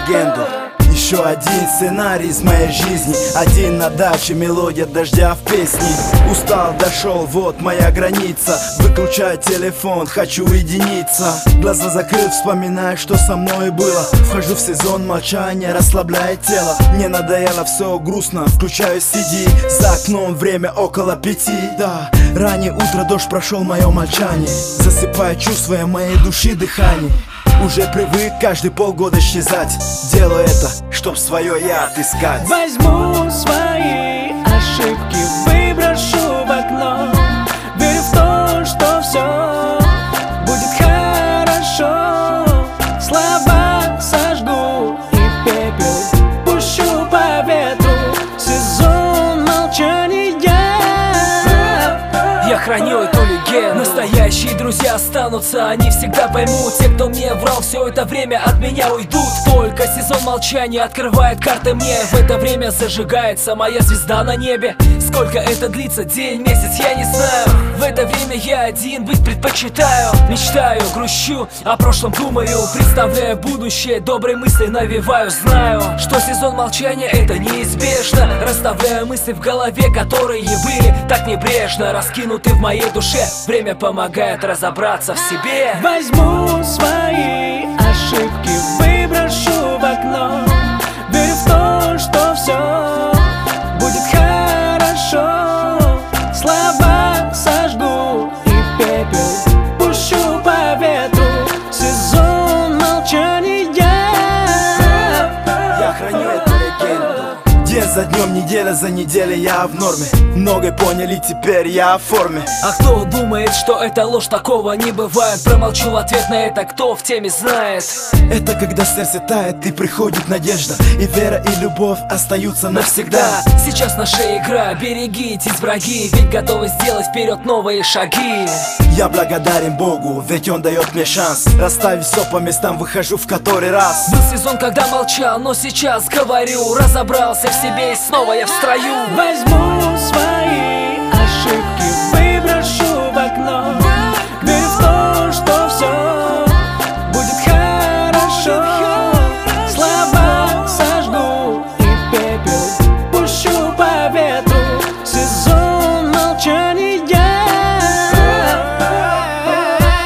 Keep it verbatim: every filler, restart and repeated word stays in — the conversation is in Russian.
легенду. Еще один сценарий из моей жизни. Один на даче, мелодия дождя в песне. Устал, дошел, вот моя граница. Выключаю телефон, хочу уединиться. Глаза закрыв, вспоминаю, что со мной было. Вхожу в сезон молчания, расслабляет тело. Мне надоело, все грустно, включаю си ди. За окном время около пяти, да. Раннее утро, дождь прошел мое молчание. Засыпаю, чувствуя моей души дыхание. Уже привык каждый полгода исчезать. Делаю это, чтоб свое я отыскать. Возьму свои ошибки, выброшу в окно. Верю в то, что все будет хорошо. Слова сожгу и пепел пущу по ветру. Сезон молчания. Я храню эту легенду. Настоящие друзья останутся, они всегда поймут. Те, кто мне врал все это время, от меня уйдут. Только сезон молчания открывает карты мне. В это время зажигается моя звезда на небе. Сколько это длится, день, месяц, я не знаю. В это время я один быть предпочитаю. Мечтаю, грущу, о прошлом думаю. Представляю будущее, добрые мысли навеваю. Знаю, что сезон молчания это неизбежно. Расставляю мысли в голове, которые были так небрежно раскинуты в моей душе. Время помогает разобраться в себе. Возьму свои ошибки, выброшу в окно. Верю в то, что все будет хорошо. Слова сожгу и пепел пущу по ветру. Сезон молчания. Я храню эту легенду. День за днем, неделя за неделей я в норме. Многое поняли, теперь я в форме. А кто думает, что это ложь, такого не бывает? Промолчу в ответ на это, кто в теме знает. Это когда сердце тает и приходит надежда. И вера, и любовь остаются навсегда. Сейчас наша игра, берегитесь, враги. Ведь готовы сделать вперед новые шаги. Я благодарен Богу, ведь Он дает мне шанс. Расставив все по местам, выхожу в который раз. Был сезон, когда молчал, но сейчас говорю. Разобрался в себе и снова я в строю. Возьму свои